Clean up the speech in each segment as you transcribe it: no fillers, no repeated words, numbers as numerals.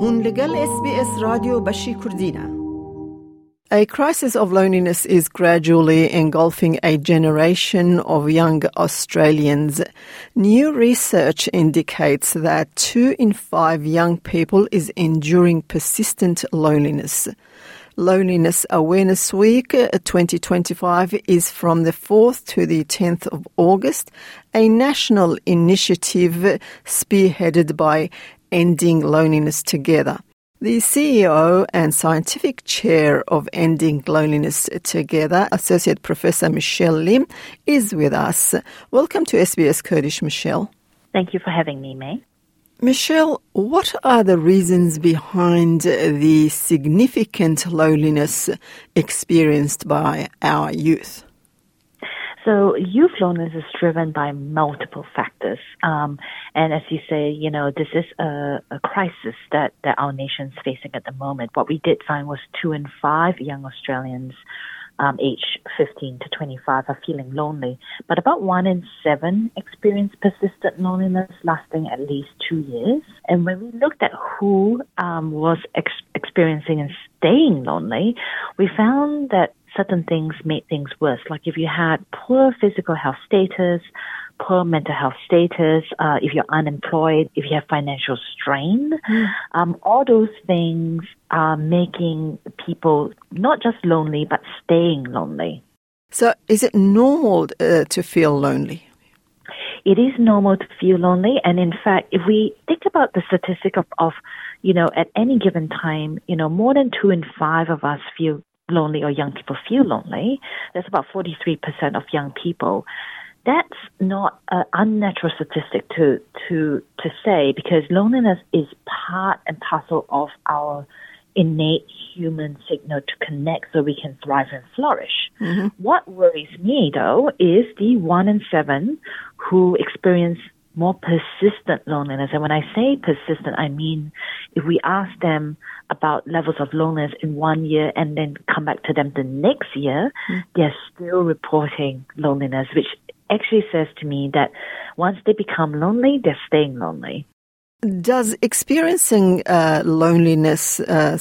هون لگل SBS راديو بشي كردينا. A crisis of loneliness is gradually engulfing a generation of young Australians. New research indicates that 2 in 5 young people is enduring persistent loneliness. Loneliness Awareness Week 2025 is from the 4th to the 10th of August, a national initiative spearheaded by Ending Loneliness Together. The CEO and Scientific Chair of Ending Loneliness Together, Associate Professor Michelle Lim, is with us. Welcome to SBS Kurdish, Michelle. Thank you for having me, May. Michelle, what are the reasons behind the significant loneliness experienced by our youth? So youth loneliness is driven by multiple factors. And as you say, this is a crisis that our nation's facing at the moment. What we did find was 2 in 5 young Australians aged 15 to 25 are feeling lonely. But about 1 in 7 experience persistent loneliness lasting at least 2 years. And when we looked at who was experiencing and staying lonely, we found that certain things made things worse. Like if you had poor physical health status, poor mental health status, if you're unemployed, if you have financial strain, all those things are making people not just lonely, but staying lonely. So is it normal to feel lonely? It is normal to feel lonely. And in fact, if we think about the statistic of at any given time, more than 2 in 5 of us feel lonely or young people feel lonely. That's about 43% of young people. That's not an unnatural statistic to say, because loneliness is part and parcel of our innate human signal to connect so we can thrive and flourish. Mm-hmm. What worries me, though, is the 1 in 7 who experience more persistent loneliness. And when I say persistent, I mean if we ask them about levels of loneliness in 1 year and then come back to them the next year, they're still reporting loneliness, which actually says to me that once they become lonely, they're staying lonely. Does experiencing loneliness,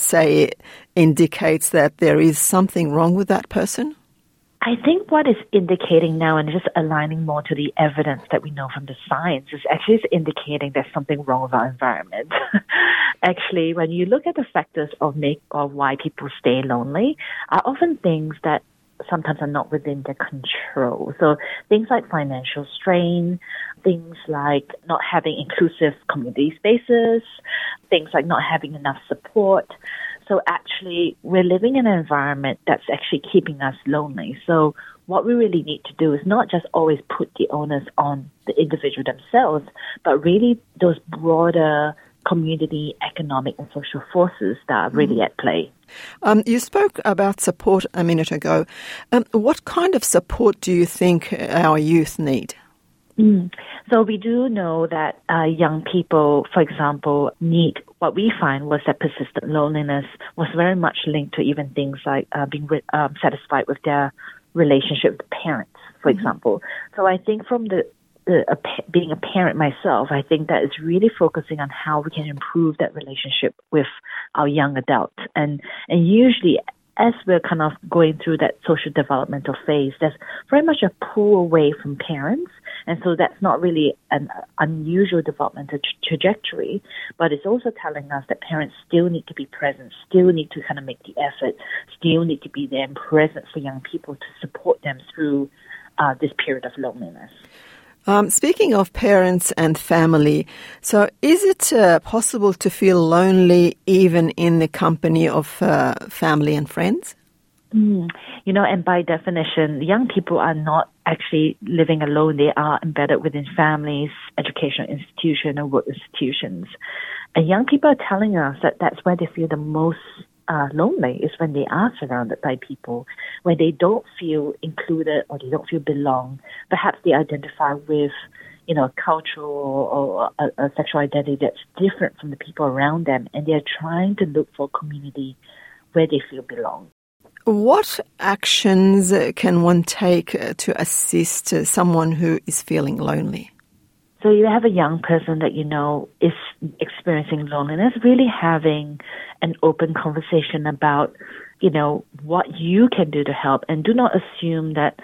indicates that there is something wrong with that person? I think what is indicating now, and just aligning more to the evidence that we know from the science, is actually indicating there's something wrong with our environment. Actually, when you look at the factors of why people stay lonely, are often things that sometimes are not within their control. So things like financial strain, things like not having inclusive community spaces, things like not having enough support. So actually, we're living in an environment that's actually keeping us lonely. So what we really need to do is not just always put the onus on the individual themselves, but really those broader community, economic and social forces that are really at play. You spoke about support a minute ago. What kind of support do you think our youth need? So we do know that young people, for example, need, what we find was that persistent loneliness was very much linked to even things like being satisfied with their relationship with parents, for example. So I think from being a parent myself, I think that it's really focusing on how we can improve that relationship with our young adults. And usually, as we're kind of going through that social developmental phase, there's very much a pull away from parents. And so that's not really an unusual developmental trajectory, but it's also telling us that parents still need to be present, still need to kind of make the effort, still need to be there and present for young people to support them through this period of loneliness. Speaking of parents and family, so is it possible to feel lonely even in the company of family and friends? And by definition, young people are not actually living alone. They are embedded within families, educational institutions, and work institutions. And young people are telling us that that's where they feel the most lonely, is when they are surrounded by people, when they don't feel included or they don't feel belong. Perhaps they identify with, a cultural or a sexual identity that's different from the people around them, and they're trying to look for a community where they feel belong. What actions can one take to assist someone who is feeling lonely? So you have a young person that you know is experiencing loneliness, really having an open conversation about, you know, what you can do to help, and do not assume that,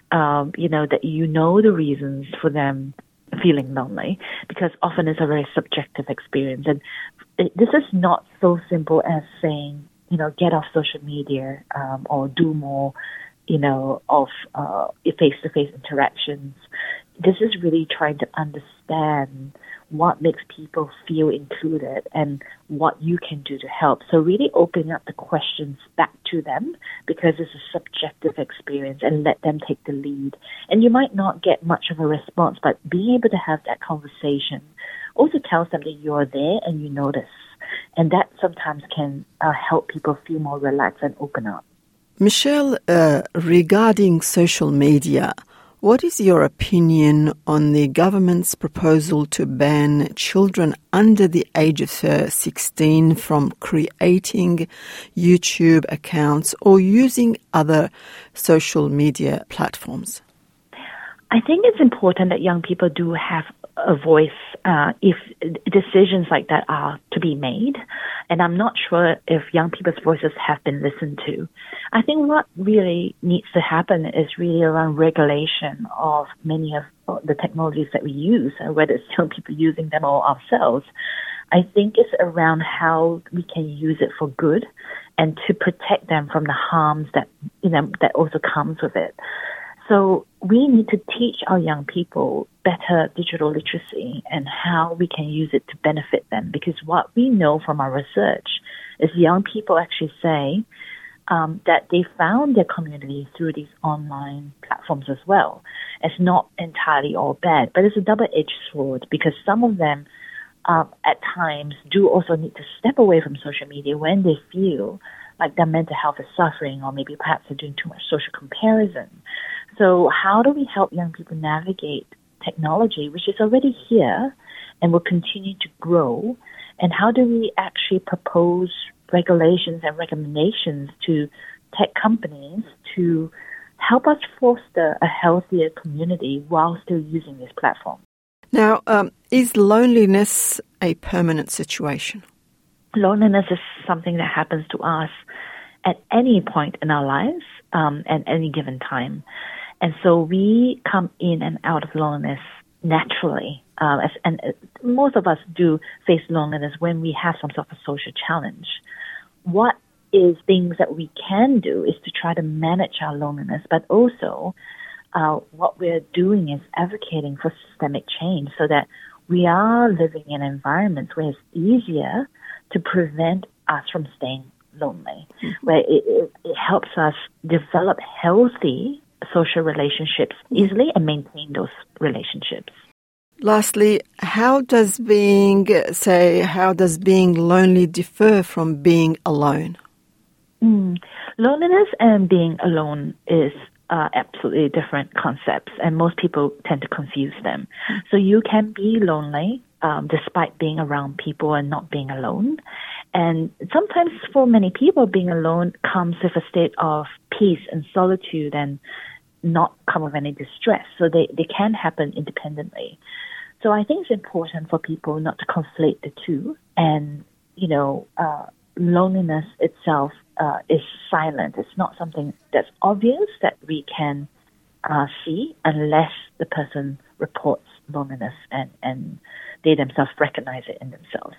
that you know the reasons for them feeling lonely, because often it's a very subjective experience. And this is not so simple as saying, you know, get off social media or do more, you know, of face-to-face interactions. This is really trying to understand what makes people feel included and what you can do to help. So really opening up the questions back to them, because it's a subjective experience, and let them take the lead. And you might not get much of a response, but being able to have that conversation also tells them that you're there and you notice. And that sometimes can help people feel more relaxed and open up. Michelle, regarding social media, what is your opinion on the government's proposal to ban children under the age of 16 from creating YouTube accounts or using other social media platforms? I think it's important that young people do have a voice if decisions like that are to be made. And I'm not sure if young people's voices have been listened to. I think what really needs to happen is really around regulation of many of the technologies that we use, whether it's young people using them or ourselves. I think it's around how we can use it for good and to protect them from the harms that, you know, that also comes with it. So we need to teach our young people better digital literacy and how we can use it to benefit them. Because what we know from our research is young people actually say that they found their community through these online platforms as well. It's not entirely all bad, but it's a double-edged sword, because some of them at times do also need to step away from social media when they feel like their mental health is suffering, or maybe perhaps they're doing too much social comparison. So how do we help young people navigate technology, which is already here and will continue to grow? And how do we actually propose regulations and recommendations to tech companies to help us foster a healthier community while still using this platform? Now, is loneliness a permanent situation? Loneliness is something that happens to us at any point in our lives, at any given time. And so we come in and out of loneliness naturally. And most of us do face loneliness when we have some sort of a social challenge. What is things that we can do is to try to manage our loneliness, but also what we're doing is advocating for systemic change so that we are living in environments where it's easier to prevent us from staying lonely, where it helps us develop healthy social relationships easily and maintain those relationships. Lastly, how does being lonely differ from being alone? Loneliness and being alone is absolutely different concepts, and most people tend to confuse them. So you can be lonely despite being around people and not being alone. And sometimes for many people, being alone comes with a state of peace and solitude and not come with any distress. So they can happen independently. So I think it's important for people not to conflate the two. And, loneliness itself is silent. It's not something that's obvious that we can see unless the person reports loneliness and they themselves recognize it in themselves.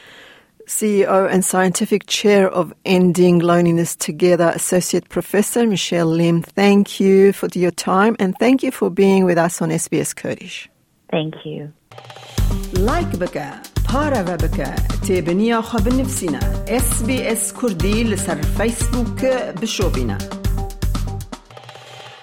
CEO and Scientific Chair of Ending Loneliness Together, Associate Professor Michelle Lim, thank you for your time and thank you for being with us on SBS Kurdish. Thank you. Like بك بارا بك تابنيا خبر نفسنا SBS كردي لسر فيسبوك بشوفنا